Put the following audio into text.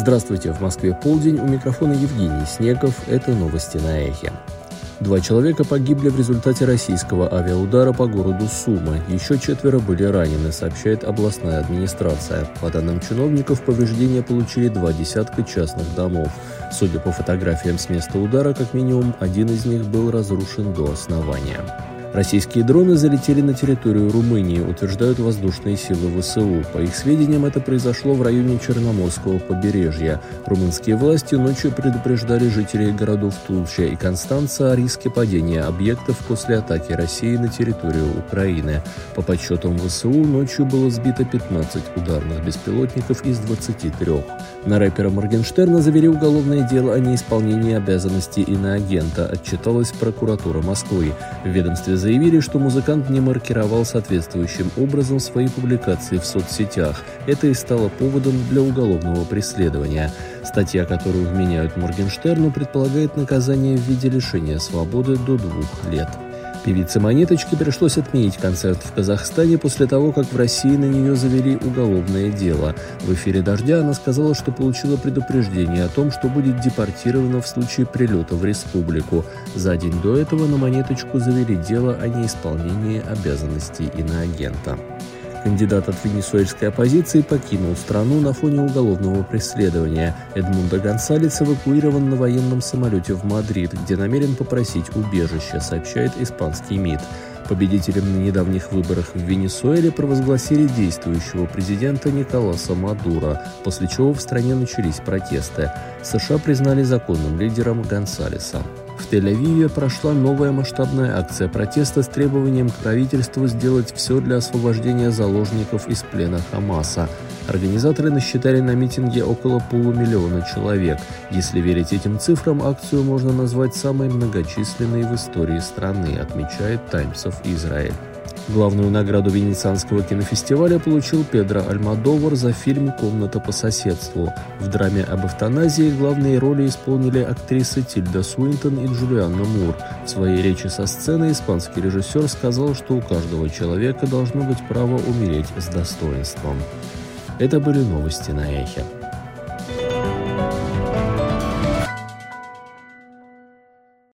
Здравствуйте, в Москве полдень, у микрофона Евгений Снегов, это новости на Эхе. 2 человека погибли в результате российского авиаудара по городу Сумы. Еще 4 были ранены, сообщает областная администрация. По данным чиновников, повреждения получили 2 десятка частных домов. Судя по фотографиям с места удара, как минимум один из них был разрушен до основания. Российские дроны залетели на территорию Румынии, утверждают воздушные силы ВСУ. По их сведениям, это произошло в районе Черноморского побережья. Румынские власти ночью предупреждали жителей городов Тулча и Констанца о риске падения объектов после атаки России на территорию Украины. По подсчетам ВСУ, ночью было сбито 15 ударных беспилотников из 23. На рэпера Моргенштерна завели уголовное дело о неисполнении обязанностей иноагента, отчиталась прокуратура Москвы. В ведомстве заявили, что музыкант не маркировал соответствующим образом свои публикации в соцсетях. Это и стало поводом для уголовного преследования. Статья, которую вменяют Моргенштерну, предполагает наказание в виде лишения свободы до 2 лет. Певице Монеточке пришлось отменить концерт в Казахстане после того, как в России на нее завели уголовное дело. В эфире «Дождя» она сказала, что получила предупреждение о том, что будет депортирована в случае прилета в республику. За день до этого на Монеточку завели дело о неисполнении обязанностей иноагента. Кандидат от венесуэльской оппозиции покинул страну на фоне уголовного преследования. Эдмундо Гонсалес эвакуирован на военном самолете в Мадрид, где намерен попросить убежище, сообщает испанский МИД. Победителем на недавних выборах в Венесуэле провозгласили действующего президента Николаса Мадуро, после чего в стране начались протесты. США признали законным лидером Гонсалеса. В Тель-Авиве прошла новая масштабная акция протеста с требованием к правительству сделать все для освобождения заложников из плена Хамаса. Организаторы насчитали на митинге около 500 000 человек. Если верить этим цифрам, акцию можно назвать самой многочисленной в истории страны, отмечает Times of Israel. Главную награду Венецианского кинофестиваля получил Педро Альмодовар за фильм «Комната по соседству». В драме об эвтаназии главные роли исполнили актрисы Тильда Суинтон и Джулианна Мур. В своей речи со сцены испанский режиссер сказал, что у каждого человека должно быть право умереть с достоинством. Это были новости на Эхе.